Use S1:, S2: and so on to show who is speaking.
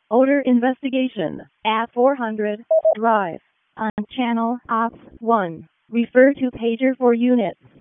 S1: Odor investigation at 400 Drive on channel Ops 1. Refer to pager for units.